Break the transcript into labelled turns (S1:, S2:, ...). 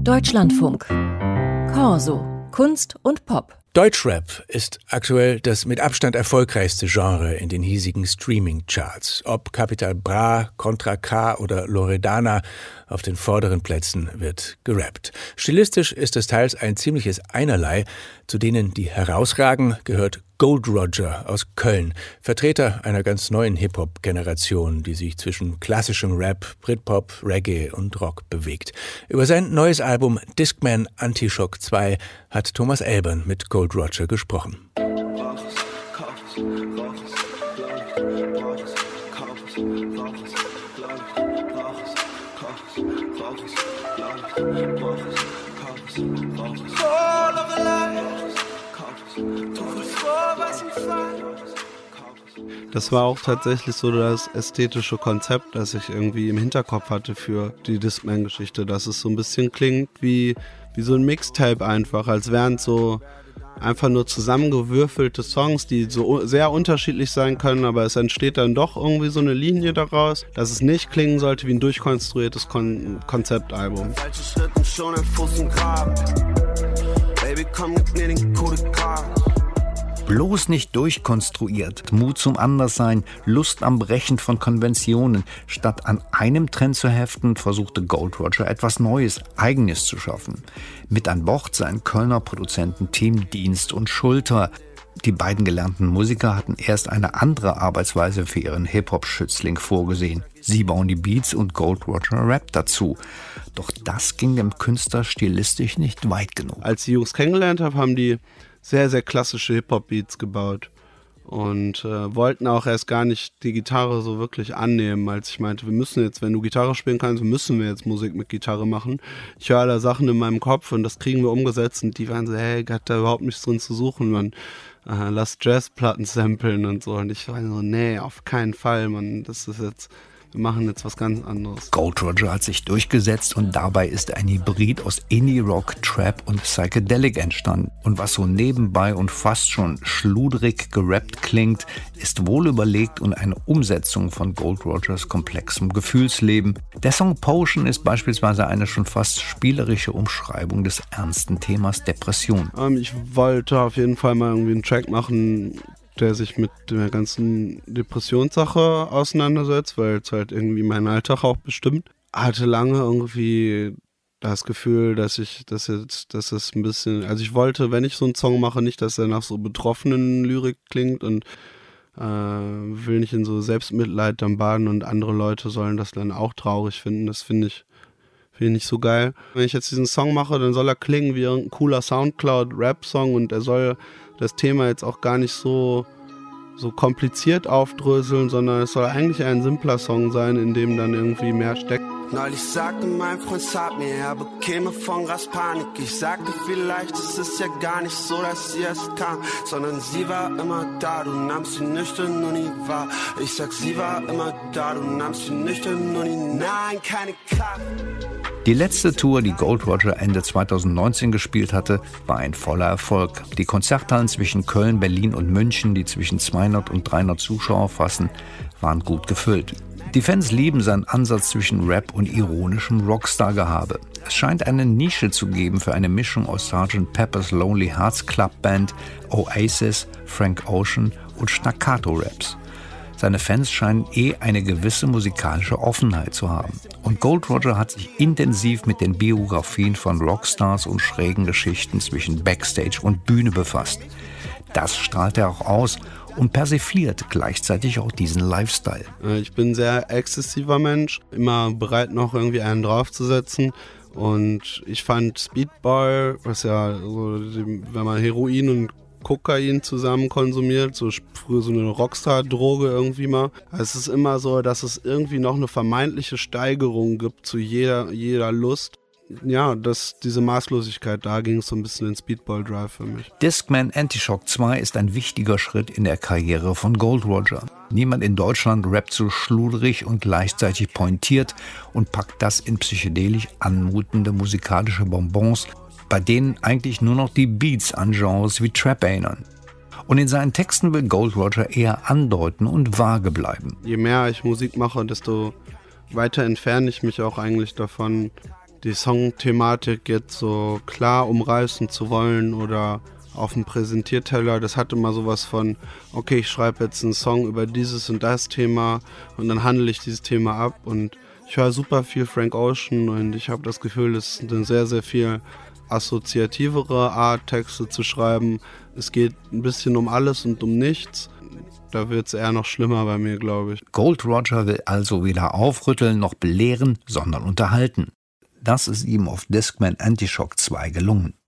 S1: Deutschlandfunk. Corso. Kunst und Pop.
S2: Deutschrap ist aktuell das mit Abstand erfolgreichste Genre in den hiesigen Streaming-Charts. Ob Capital Bra, Contra K oder Loredana, auf den vorderen Plätzen wird gerappt. Stilistisch ist es teils ein ziemliches Einerlei. Zu denen, die herausragen, gehört Gold Roger aus Köln, Vertreter einer ganz neuen Hip-Hop-Generation, die sich zwischen klassischem Rap, Britpop, Reggae und Rock bewegt. Über sein neues Album Discman Antishock 2 hat Thomas Elbern mit Gold Roger gesprochen.
S3: Das war auch tatsächlich so das ästhetische Konzept, das ich irgendwie im Hinterkopf hatte für die Discman-Geschichte, dass es so ein bisschen klingt wie so ein Mixtape einfach, als wären es so einfach nur zusammengewürfelte Songs, die so sehr unterschiedlich sein können, aber es entsteht dann doch irgendwie so eine Linie daraus, dass es nicht klingen sollte wie ein durchkonstruiertes Konzeptalbum.
S4: Falsche Schritte, schon ein Fuß im Grab. Baby, komm mit mir den Coup de Gras.
S5: Bloß nicht durchkonstruiert, Mut zum Anderssein, Lust am Brechen von Konventionen. Statt an einem Trend zu heften, versuchte Gold Roger etwas Neues, Eigenes zu schaffen. Mit an Bord sein Kölner Produzententeam Dienst und Schulter. Die beiden gelernten Musiker hatten erst eine andere Arbeitsweise für ihren Hip-Hop-Schützling vorgesehen. Sie bauen die Beats und Gold Roger rappt dazu. Doch das ging dem Künstler stilistisch nicht weit genug.
S3: Als ich die Jungs kennengelernt habe, haben die sehr, sehr klassische Hip-Hop-Beats gebaut und wollten auch erst gar nicht die Gitarre so wirklich annehmen, als ich meinte, wir müssen jetzt, wenn du Gitarre spielen kannst, müssen wir jetzt Musik mit Gitarre machen. Ich höre da Sachen in meinem Kopf und das kriegen wir umgesetzt und die waren so, hey, hat da überhaupt nichts drin zu suchen, man, lass Jazzplatten samplen und so und ich war so, nee, auf keinen Fall, man, das ist jetzt... Wir machen jetzt was ganz anderes.
S5: Gold Roger hat sich durchgesetzt und dabei ist ein Hybrid aus Indie-Rock, Trap und Psychedelic entstanden. Und was so nebenbei und fast schon schludrig gerappt klingt, ist wohl überlegt und eine Umsetzung von Gold Rogers komplexem Gefühlsleben. Der Song Potion ist beispielsweise eine schon fast spielerische Umschreibung des ernsten Themas Depression.
S3: Ich wollte auf jeden Fall mal irgendwie einen Track machen, der sich mit der ganzen Depressionssache auseinandersetzt, weil es halt irgendwie meinen Alltag auch bestimmt. Hatte lange irgendwie das Gefühl, dass es ein bisschen, also ich wollte, wenn ich so einen Song mache, nicht, dass er nach so betroffenen Lyrik klingt und will nicht in so Selbstmitleid dann baden und andere Leute sollen das dann auch traurig finden. Das finde ich nicht so geil. Wenn ich jetzt diesen Song mache, dann soll er klingen wie ein cooler Soundcloud-Rap-Song und er soll das Thema jetzt auch gar nicht so kompliziert aufdröseln, sondern es soll eigentlich ein simpler Song sein, in dem dann irgendwie mehr steckt.
S4: Neulich sagte mein Freund Saab mir, er bekäme von Gras Panik. Ich sagte vielleicht, es ist ja gar nicht so, dass sie erst kam, sondern sie war immer da, du nahmst sie nüchtern und nie wahr. Ich sag, sie war immer da, du nahmst sie nüchtern und nie, nein, keine Kraft.
S5: Die letzte Tour, die Gold Roger Ende 2019 gespielt hatte, war ein voller Erfolg. Die Konzerthallen zwischen Köln, Berlin und München, die zwischen 200 und 300 Zuschauer fassen, waren gut gefüllt. Die Fans lieben seinen Ansatz zwischen Rap und ironischem Rockstar-Gehabe. Es scheint eine Nische zu geben für eine Mischung aus Sgt. Pepper's Lonely Hearts Club Band, Oasis, Frank Ocean und Staccato-Raps. Seine Fans scheinen eine gewisse musikalische Offenheit zu haben. Und Gold Roger hat sich intensiv mit den Biografien von Rockstars und schrägen Geschichten zwischen Backstage und Bühne befasst. Das strahlt er auch aus und persifliert gleichzeitig auch diesen Lifestyle.
S3: Ich bin ein sehr exzessiver Mensch, immer bereit noch irgendwie einen draufzusetzen. Und ich fand Speedball, was ja so, wenn man Heroin und Kokain zusammen konsumiert, so früher so eine Rockstar-Droge irgendwie mal. Es ist immer so, dass es irgendwie noch eine vermeintliche Steigerung gibt zu jeder Lust. Ja, diese Maßlosigkeit, da ging es so ein bisschen in Speedball-Drive für mich.
S5: Discman Antishock 2 ist ein wichtiger Schritt in der Karriere von Gold Roger. Niemand in Deutschland rappt so schludrig und gleichzeitig pointiert und packt das in psychedelisch anmutende musikalische Bonbons, bei denen eigentlich nur noch die Beats an Genres wie Trap erinnern. Und in seinen Texten will Gold Roger eher andeuten und vage bleiben.
S3: Je mehr ich Musik mache, desto weiter entferne ich mich auch eigentlich davon, die Songthematik jetzt so klar umreißen zu wollen oder auf dem Präsentierteller. Das hatte immer sowas von, okay, ich schreibe jetzt einen Song über dieses und das Thema und dann handle ich dieses Thema ab. Und ich höre super viel Frank Ocean und ich habe das Gefühl, es ist eine sehr, sehr viel assoziativere Art, Texte zu schreiben. Es geht ein bisschen um alles und um nichts. Da wird es eher noch schlimmer bei mir, glaube ich.
S5: Gold Roger will also weder aufrütteln noch belehren, sondern unterhalten. Das ist ihm auf Discman Antishock 2 gelungen.